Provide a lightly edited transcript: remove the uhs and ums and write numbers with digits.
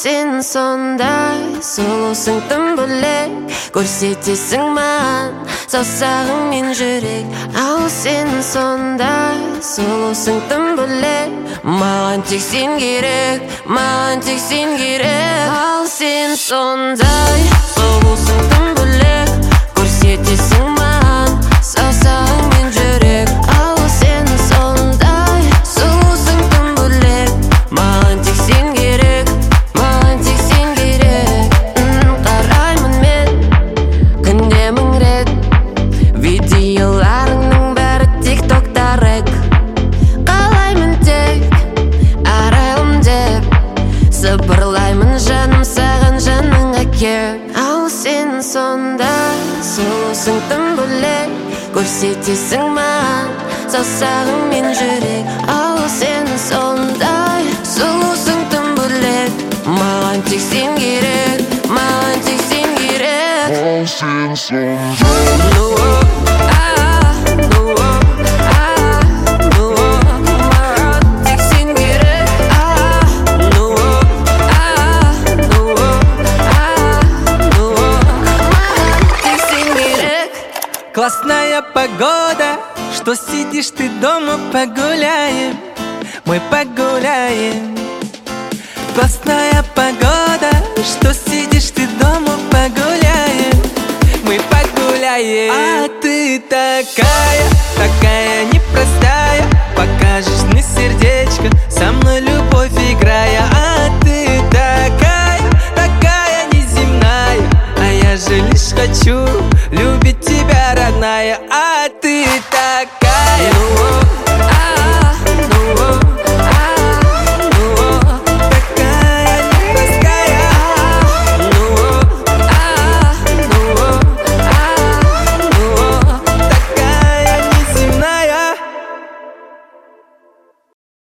сен сондай сұлусың тым бөлек, көрсетесің маған саусағыңмен жүрек. Ау сен сондай сұлусың тым бөлек, маған тек сен керек, маған тек сен керек. Ау сен сондай сұлусың тым бөлек, көрсетесің маған саусағыңмен жүрек. Ау сен сондай сұлусың тым бөлек, маған тек сен керек, маған тек сен керек. Қараймын мен күнде мың рет, видеоларыңның бәрі тиктокта рэк. Қалаймын тек арайлым деп, сыбырлаймын жаным саған жаныңа кеп. Ау сен сондай сұлусың тым бөлек, көрсетесің маған саусағыңмен жүрек. Ау сен сондай сұлусың тым бөлек, маған тек сен керек, маған тек сен керек. Ау сен сондай Классная погода, что сидишь ты дома, погуляем, мы погуляем. Классная погода, что сидишь ты дома, погуляем, мы погуляем. А ты такая, такая непростая, покажешь мне сердечко, со мной любовь играя.